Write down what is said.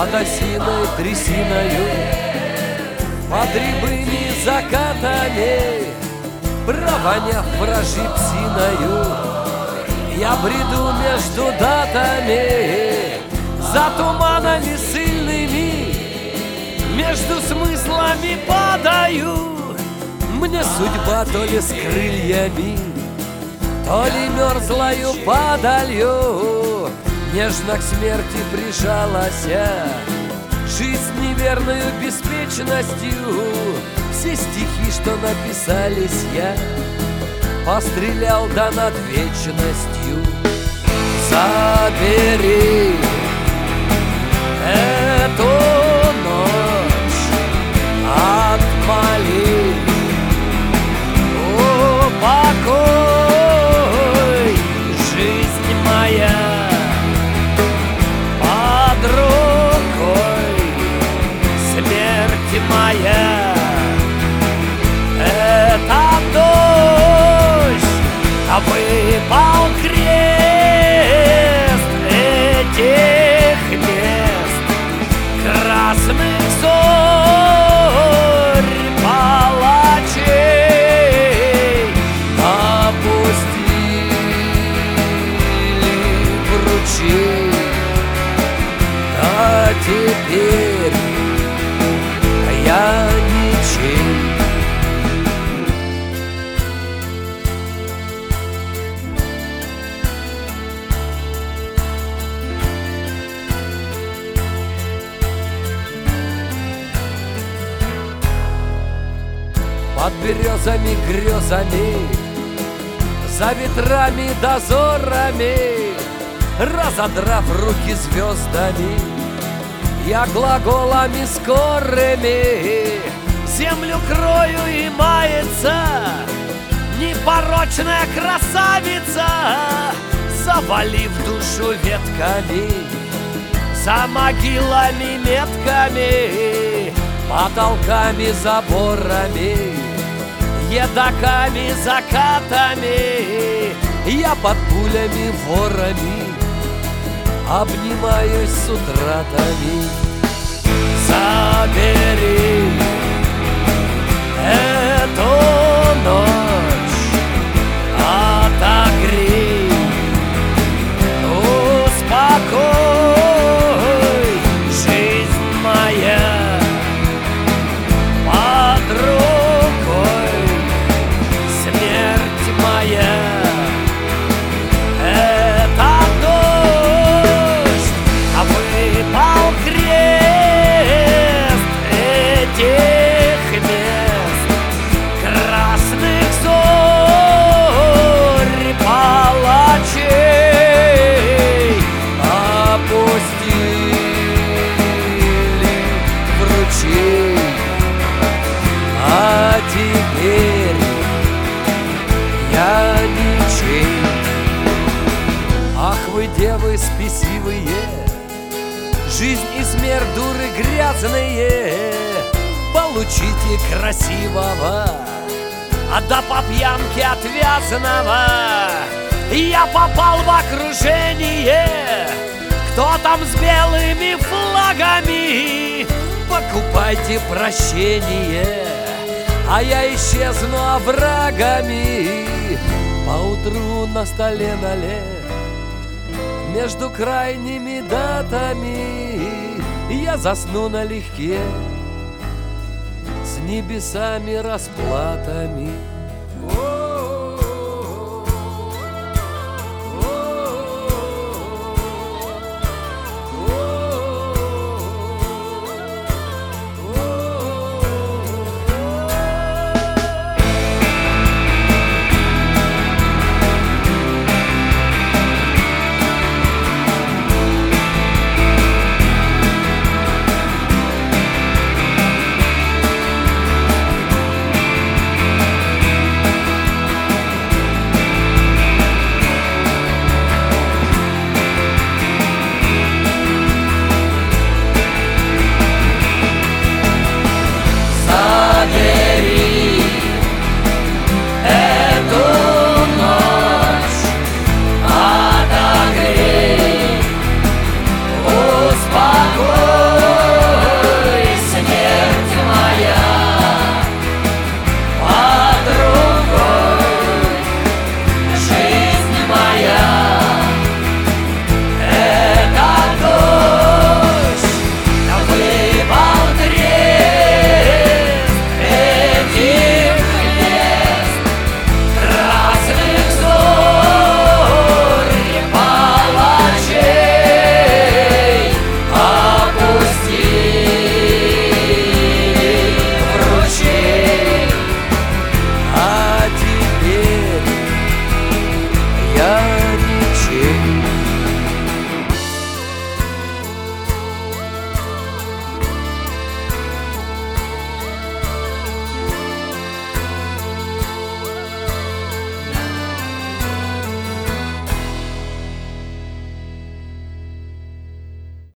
под осиной трясиною, под рябыми закатами, провоняв вражьей псиною, я бреду между датами, за туманами сильными, между смыслами падаю. Мне судьба то ли с крыльями, то ли мерзлою падалью нежно к смерти прижалась. Жизнь неверную беспечностью, все стихи, что написались, я пострелял да над вечностью. Забери эту ночь от молитв, покой, жизнь моя под рукой, смерть моя. Это дождь, выпал крест этих мест, красных зорь палачей опустили в ручей. А теперь я ничей. Под березами грезами, за ветрами дозорами, разодрав руки звездами, я глаголами скорыми землю крою, и мается непорочная красавица, завалив душу ветками, за могилами метками, потолками, заборами, едоками, закатами. Я под пулями, ворами обнимаюсь с утратами. Забери эту ночь, отогрей, успокой, жизнь моя под рукой, смерть моя. Это дождь, выпал крест этих мест, красных зорь палачей опустили в ручей. А теперь я ничей. Ах вы, девы спесивые, жизнь и смерть дуры грязные, получите красивого, а да по пьянке отвязанного. Я попал в окружение, кто там с белыми флагами, покупайте прощение, а я исчезну оврагами. Поутру на столе налет между крайними датами я засну налегке с небесами расплатами.